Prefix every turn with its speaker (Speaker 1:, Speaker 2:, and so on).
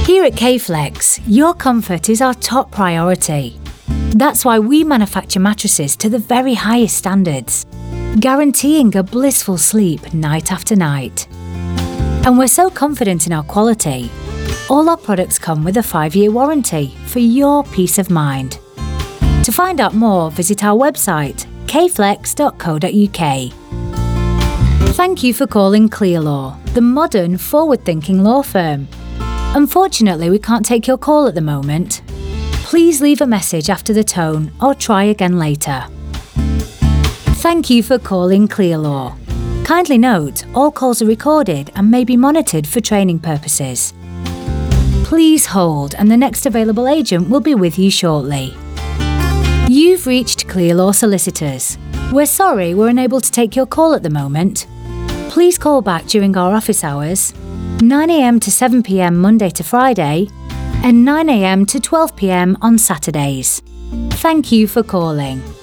Speaker 1: Here at K-Flex, your comfort is our top priority. That's why we manufacture mattresses to the very highest standards, guaranteeing a blissful sleep night after night. And we're so confident in our quality, all our products come with a 5-year warranty for your peace of mind. To find out more, visit our website, kflex.co.uk. Thank you for calling ClearLaw, the modern, forward-thinking law firm. Unfortunately, we can't take your call at the moment. Please leave a message after the tone or try again later. Thank you for calling ClearLaw. Kindly note, all calls are recorded and may be monitored for training purposes. Please hold and the next available agent will be with you shortly. You've reached ClearLaw Solicitors. We're sorry we're unable to take your call at the moment. Please call back during our office hours, 9 a.m. to 7 p.m. Monday to Friday, and 9 a.m. to 12 p.m. on Saturdays. Thank you for calling.